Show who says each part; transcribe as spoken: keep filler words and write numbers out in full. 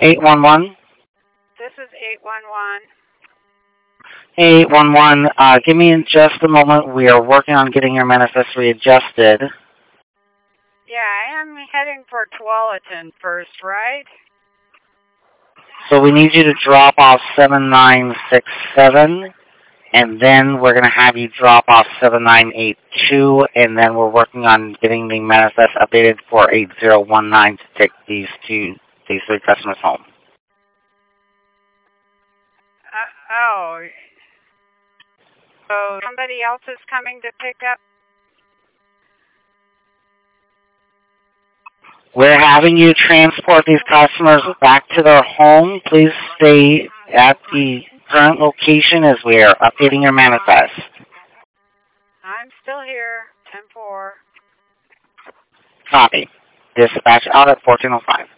Speaker 1: eight one one.
Speaker 2: This is eight one one.
Speaker 1: eight one one, uh, give me just a moment. We are working on getting your manifest readjusted.
Speaker 2: Yeah, I am heading for Tualatin first, right?
Speaker 1: So we need you to drop off seven nine six seven, and then we're going to have you drop off seven nine eight two, and then we're working on getting the manifest updated for eight zero one nine to take these two, these three customers home.
Speaker 2: Uh, oh. So somebody else is coming to pick up?
Speaker 1: We're having you transport these customers back to their home. Please stay at the current location as we are updating your manifest.
Speaker 2: I'm still here, ten four.
Speaker 1: Copy. Dispatch out at fourteen oh five.